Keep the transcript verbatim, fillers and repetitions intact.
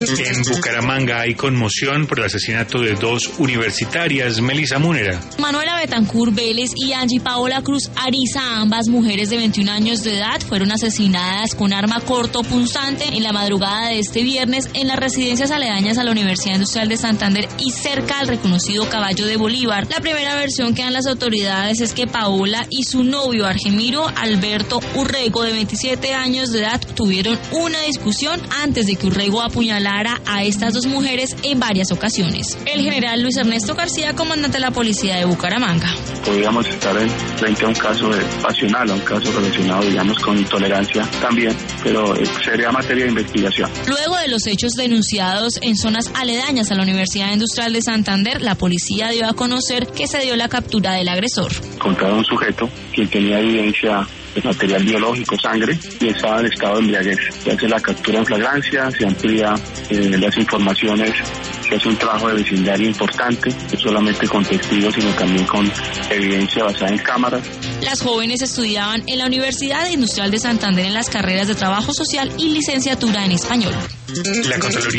En Bucaramanga hay conmoción por el asesinato de dos universitarias. Melissa Múnera. Manuela Betancourt Vélez y Angie Paola Cruz Ariza, ambas mujeres de veintiún años de edad, fueron asesinadas con arma corto punzante en la madrugada de este viernes en las residencias aledañas a la Universidad Industrial de Santander y cerca al reconocido Caballo de Bolívar. La primera versión que dan las autoridades es que Paola y su novio Argemiro Alberto Urrego, de veintisiete años de edad, tuvieron una discusión antes de que Urrego apuñalara a estas dos mujeres en varias ocasiones. El general Luis Ernesto García, comandante de la policía de Bucaramanga. Podríamos estar en, frente a un caso de pasional, a un caso relacionado, digamos, con intolerancia también, pero sería materia de investigación. Luego de los hechos denunciados en zonas aledañas a la Universidad Industrial de Santander, la policía dio a conocer que se dio la captura del agresor. Encontraron un sujeto quien tenía evidencia de material biológico, sangre, y estaba en estado de embriaguez. Se hace la captura en flagrancia, se amplía eh, las informaciones, se hace un trabajo de vecindario importante, no solamente con testigos, sino también con evidencia basada en cámaras. Las jóvenes estudiaban en la Universidad Industrial de Santander en las carreras de Trabajo Social y Licenciatura en Español. La Contraloría